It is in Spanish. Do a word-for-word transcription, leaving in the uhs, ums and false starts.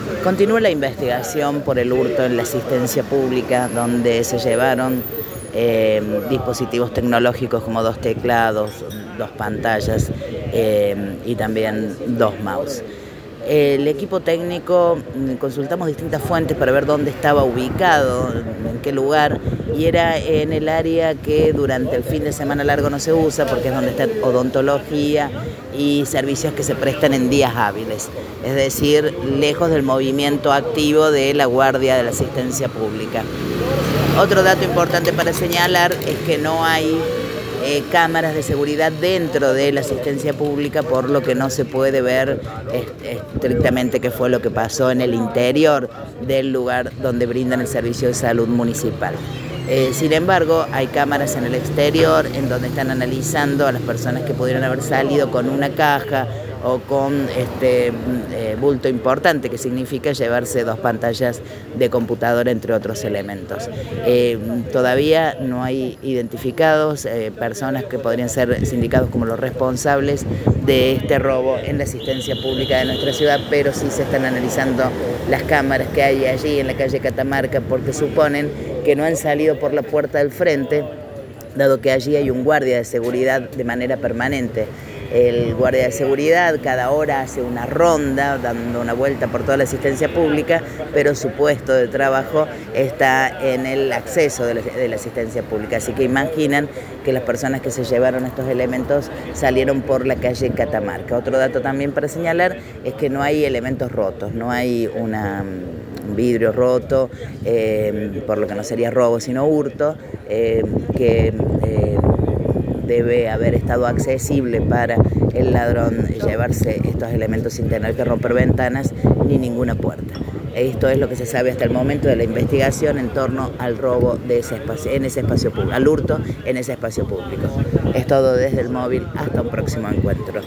Continúa la investigación por el hurto en la asistencia pública, donde se llevaron eh, dispositivos tecnológicos como dos teclados, dos pantallas eh, y también dos mouse. El equipo técnico, consultamos distintas fuentes para ver dónde estaba ubicado, en qué lugar, y era en el área que durante el fin de semana largo no se usa, porque es donde está odontología y servicios que se prestan en días hábiles, es decir, lejos del movimiento activo de la guardia de la asistencia pública. Otro dato importante para señalar es que no hay Eh, cámaras de seguridad dentro de la asistencia pública, por lo que no se puede ver estrictamente qué fue lo que pasó en el interior del lugar donde brindan el servicio de salud municipal. Eh, sin embargo, hay cámaras en el exterior en donde están analizando a las personas que pudieron haber salido con una caja o con este eh, bulto importante, que significa llevarse dos pantallas de computadora, entre otros elementos. Eh, todavía no hay identificados eh, personas que podrían ser sindicados como los responsables de este robo en la asistencia pública de nuestra ciudad, pero sí se están analizando las cámaras que hay allí en la calle Catamarca, porque suponen que no han salido por la puerta del frente, dado que allí hay un guardia de seguridad de manera permanente. El guardia de seguridad cada hora hace una ronda, dando una vuelta por toda la asistencia pública, pero su puesto de trabajo está en el acceso de la, de la asistencia pública. Así que imaginan que las personas que se llevaron estos elementos salieron por la calle Catamarca. Otro dato también para señalar es que no hay elementos rotos, no hay una, un vidrio roto, eh, por lo que no sería robo sino hurto, eh, que eh, debe haber estado accesible para el ladrón llevarse estos elementos sin tener que romper ventanas ni ninguna puerta. Esto es lo que se sabe hasta el momento de la investigación en torno al robo de ese espacio, en ese espacio público, al hurto en ese espacio público. Es todo desde el móvil, hasta un próximo encuentro.